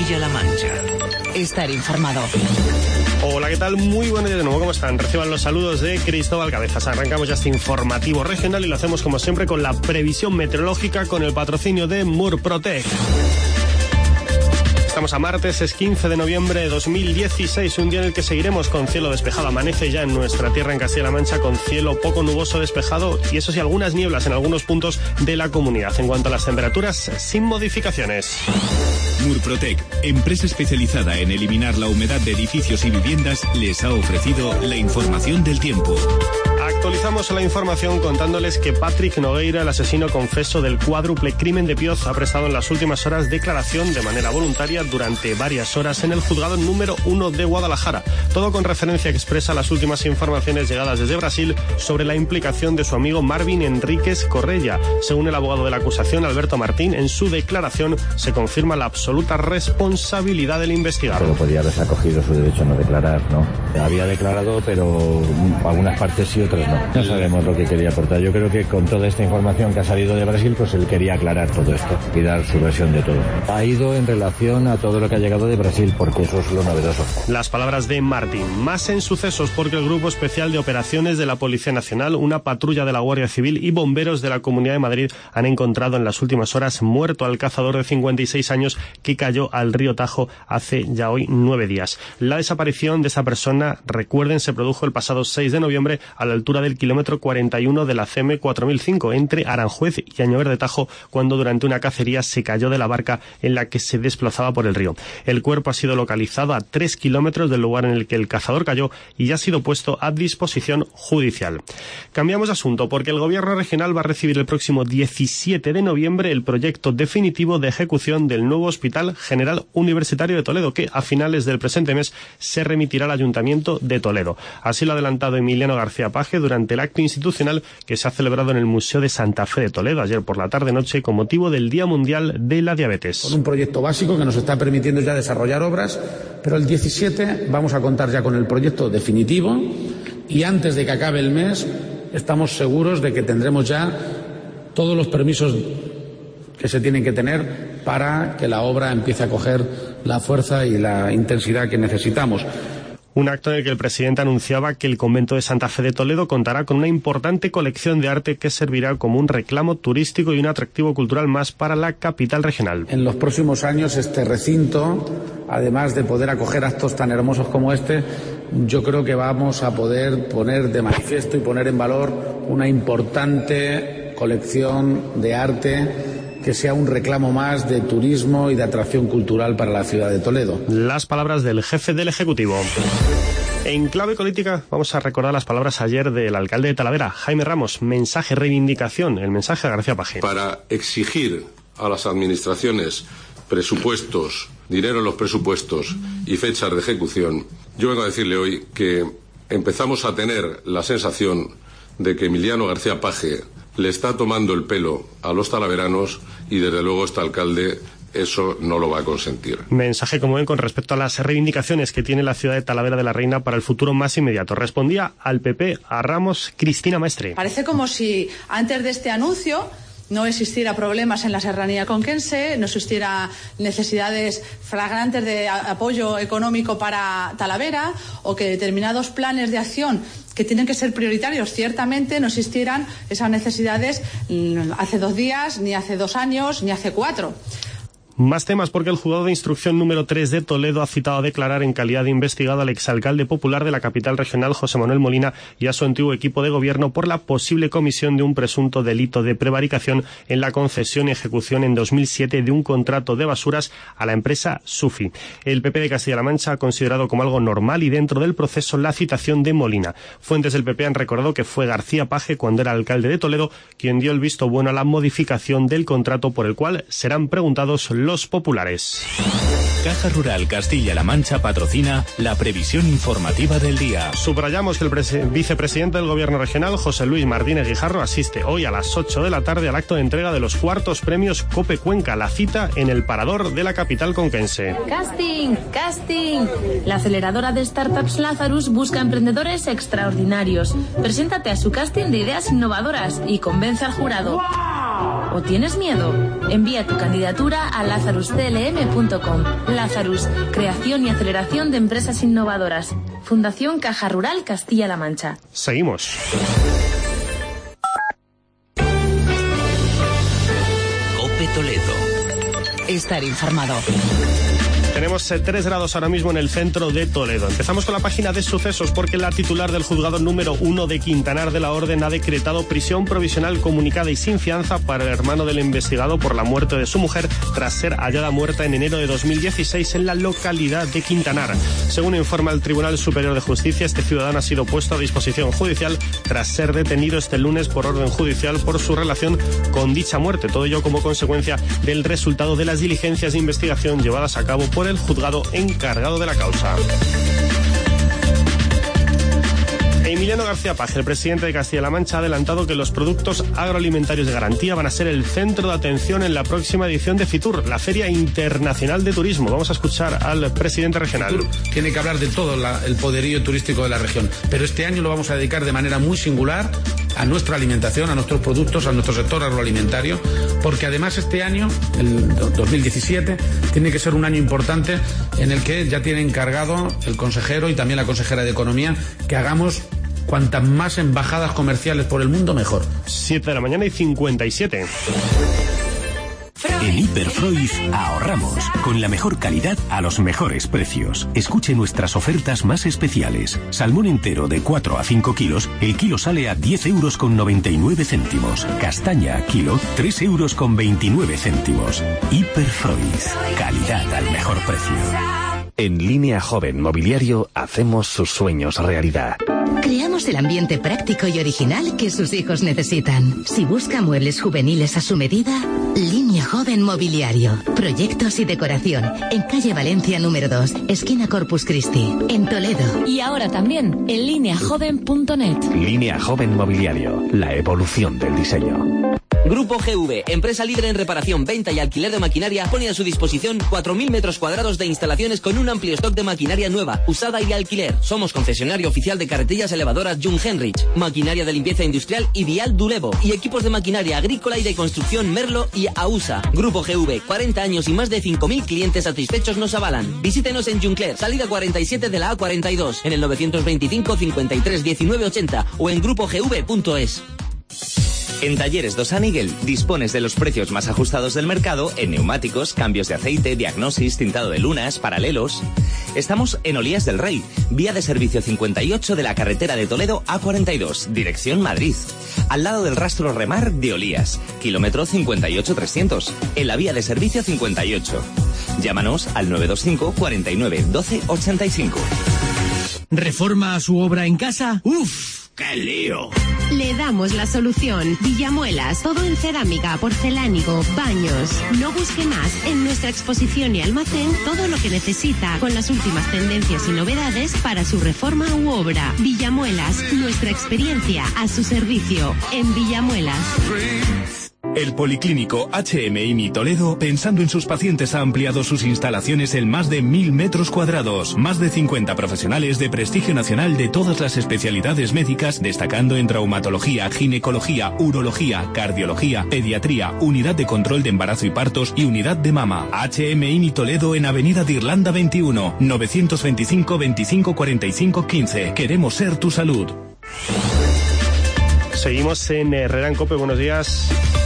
Castilla-La Mancha. Estar informado. Hola, ¿qué tal? Muy buenos días de nuevo, ¿cómo están? Reciban los saludos de Cristóbal Cabezas. Arrancamos ya este informativo regional y lo hacemos como siempre con la previsión meteorológica con el patrocinio de Murprotec. Estamos a martes, es 15 de noviembre de 2016, un día en el que seguiremos con cielo despejado. Amanece ya en nuestra tierra, en Castilla-La Mancha, con cielo poco nuboso despejado y eso sí, algunas nieblas en algunos puntos de la comunidad. En cuanto a las temperaturas, sin modificaciones. Murprotec, empresa especializada en eliminar la humedad de edificios y viviendas, les ha ofrecido la información del tiempo. Actualizamos la información contándoles que Patrick Nogueira, el asesino confeso del cuádruple crimen de Pioz, ha prestado en las últimas horas declaración de manera voluntaria durante varias horas en el juzgado número 1 de Guadalajara. Todo con referencia expresa a las últimas informaciones llegadas desde Brasil sobre la implicación de su amigo Marvin Enríquez Correia. Según el abogado de la acusación, Alberto Martín, en su declaración se confirma la absoluta responsabilidad del investigado. Pero podía haberse acogido su derecho a no declarar, ¿no? Había declarado, pero algunas partes sí, otras no. No sabemos lo que quería aportar. Yo creo que con toda esta información que ha salido de Brasil, pues él quería aclarar todo esto y dar su versión de todo. Ha ido en relación a todo lo que ha llegado de Brasil, porque eso es lo novedoso. Las palabras de Martín. Más en sucesos, porque el Grupo Especial de Operaciones de la Policía Nacional, una patrulla de la Guardia Civil y bomberos de la Comunidad de Madrid han encontrado en las últimas horas muerto al cazador de 56 años que cayó al río Tajo hace ya hoy 9 días. La desaparición de esa persona, recuerden, se produjo el pasado 6 de noviembre a la altura del kilómetro 41 de la CM 4005 entre Aranjuez y Añover de Tajo, cuando durante una cacería se cayó de la barca en la que se desplazaba por el río. El cuerpo ha sido localizado a 3 kilómetros del lugar en el que el cazador cayó y ya ha sido puesto a disposición judicial. Cambiamos de asunto porque el gobierno regional va a recibir el próximo 17 de noviembre el proyecto definitivo de ejecución del nuevo Hospital General Universitario de Toledo, que a finales del presente mes se remitirá al Ayuntamiento de Toledo. Así lo ha adelantado Emiliano García Paje durante el acto institucional que se ha celebrado en el Museo de Santa Fe de Toledo ayer por la tarde-noche con motivo del Día Mundial de la Diabetes. Con un proyecto básico que nos está permitiendo ya desarrollar obras, pero el 17 vamos a contar ya con el proyecto definitivo y antes de que acabe el mes estamos seguros de que tendremos ya todos los permisos que se tienen que tener para que la obra empiece a coger la fuerza y la intensidad que necesitamos. Un acto en el que el presidente anunciaba que el convento de Santa Fe de Toledo contará con una importante colección de arte que servirá como un reclamo turístico y un atractivo cultural más para la capital regional. En los próximos años este recinto, además de poder acoger actos tan hermosos como este, yo creo que vamos a poder poner de manifiesto y poner en valor una importante colección de arte que sea un reclamo más de turismo y de atracción cultural para la ciudad de Toledo. Las palabras del jefe del Ejecutivo. En clave política vamos a recordar las palabras ayer del alcalde de Talavera, Jaime Ramos. Mensaje, reivindicación, el mensaje de García Paje. Para exigir a las administraciones presupuestos, dinero en los presupuestos y fechas de ejecución, yo vengo a decirle hoy que empezamos a tener la sensación de que Emiliano García Paje le está tomando el pelo a los talaveranos y desde luego este alcalde eso no lo va a consentir. Mensaje, como ven, con respecto a las reivindicaciones que tiene la ciudad de Talavera de la Reina para el futuro más inmediato. Respondía al PP, a Ramos, Cristina Maestre. Parece como si antes de este anuncio no existiera problemas en la serranía conquense, no existiera necesidades flagrantes de apoyo económico para Talavera o que determinados planes de acción que tienen que ser prioritarios, ciertamente no existieran esas necesidades hace 2 días, ni hace 2 años, ni hace 4. Más temas porque el juzgado de instrucción número 3 de Toledo ha citado a declarar en calidad de investigado al exalcalde popular de la capital regional, José Manuel Molina, y a su antiguo equipo de gobierno por la posible comisión de un presunto delito de prevaricación en la concesión y ejecución en 2007 de un contrato de basuras a la empresa Sufi. El PP de Castilla-La Mancha ha considerado como algo normal y dentro del proceso la citación de Molina. Fuentes del PP han recordado que fue García Paje, cuando era alcalde de Toledo, quien dio el visto bueno a la modificación del contrato por el cual serán preguntados los populares. Caja Rural Castilla-La Mancha patrocina la previsión informativa del día. Subrayamos que el vicepresidente del Gobierno regional, José Luis Martínez Guijarro, asiste hoy a las 8 de la tarde al acto de entrega de los 4º premios COPE Cuenca, la cita en el Parador de la capital conquense. ¡Casting! ¡Casting! La aceleradora de startups Lazarus busca emprendedores extraordinarios. Preséntate a su casting de ideas innovadoras y convence al jurado. ¡Wow! ¿O tienes miedo? Envía tu candidatura a lazarusclm.com. Lazarus, creación y aceleración de empresas innovadoras. Fundación Caja Rural Castilla-La Mancha. Seguimos. COPE Toledo. Estar informado. Tenemos 3 grados ahora mismo en el centro de Toledo. Empezamos con la página de sucesos porque la titular del juzgado número 1 de Quintanar de la Orden ha decretado prisión provisional comunicada y sin fianza para el hermano del investigado por la muerte de su mujer tras ser hallada muerta en enero de 2016 en la localidad de Quintanar. Según informa el Tribunal Superior de Justicia, este ciudadano ha sido puesto a disposición judicial tras ser detenido este lunes por orden judicial por su relación con dicha muerte. Todo ello como consecuencia del resultado de las diligencias de investigación llevadas a cabo por el juzgado encargado de la causa. Emiliano García Page, el presidente de Castilla-La Mancha, ha adelantado que los productos agroalimentarios de garantía van a ser el centro de atención en la próxima edición de Fitur, la Feria Internacional de Turismo. Vamos a escuchar al presidente regional. Fitur tiene que hablar de todo el poderío turístico de la región, pero este año lo vamos a dedicar de manera muy singular a nuestra alimentación, a nuestros productos, a nuestro sector agroalimentario, porque además este año, el 2017, tiene que ser un año importante en el que ya tiene encargado el consejero y también la consejera de Economía que hagamos cuantas más embajadas comerciales por el mundo, mejor. 7:57 a.m. En Hiperfreud ahorramos con la mejor calidad a los mejores precios. Escuche nuestras ofertas más especiales. Salmón entero de 4 a 5 kilos, el kilo sale a 10,99 €. Castaña kilo, 3,29 €. Hiperfreud, calidad al mejor precio. En Línea Joven Mobiliario hacemos sus sueños realidad. Creamos el ambiente práctico y original que sus hijos necesitan. Si busca muebles juveniles a su medida, Línea Joven Mobiliario. Proyectos y decoración. En calle Valencia número 2, esquina Corpus Christi, en Toledo. Y ahora también en lineajoven.net. Línea Joven Mobiliario. La evolución del diseño. Grupo GV, empresa líder en reparación, venta y alquiler de maquinaria, pone a su disposición 4.000 metros cuadrados de instalaciones con un amplio stock de maquinaria nueva, usada y de alquiler. Somos concesionario oficial de carretillas elevadoras Jung Henrich, maquinaria de limpieza industrial y Vial Dulevo, y equipos de maquinaria agrícola y de construcción Merlo y AUSA. Grupo GV, 40 años y más de 5.000 clientes satisfechos nos avalan. Visítenos en Juncler, salida 47 de la A42, en el 925 53 19 80 o en grupogv.es. En Talleres Dos Aniguel dispones de los precios más ajustados del mercado en neumáticos, cambios de aceite, diagnosis, tintado de lunas, paralelos. Estamos en Olías del Rey, vía de servicio 58 de la carretera de Toledo A42, dirección Madrid. Al lado del rastro Remar de Olías, kilómetro 58-300, en la vía de servicio 58. Llámanos al 925 49 12 85. ¿Reforma su obra en casa? ¡Uf! ¡Qué lío! Le damos la solución. Villamuelas, todo en cerámica, porcelánico, baños. No busque más. En nuestra exposición y almacén, todo lo que necesita, con las últimas tendencias y novedades para su reforma u obra. Villamuelas, nuestra experiencia a su servicio. En Villamuelas. El Policlínico HMI Toledo, pensando en sus pacientes, ha ampliado sus instalaciones en más de 1.000 metros cuadrados. Más de 50 profesionales de prestigio nacional de todas las especialidades médicas, destacando en traumatología, ginecología, urología, cardiología, pediatría, unidad de control de embarazo y partos y unidad de mama. HMI Toledo en Avenida de Irlanda 21, 925 25 45 15. Queremos ser tu salud. Seguimos en Herrera en COPE. Buenos días.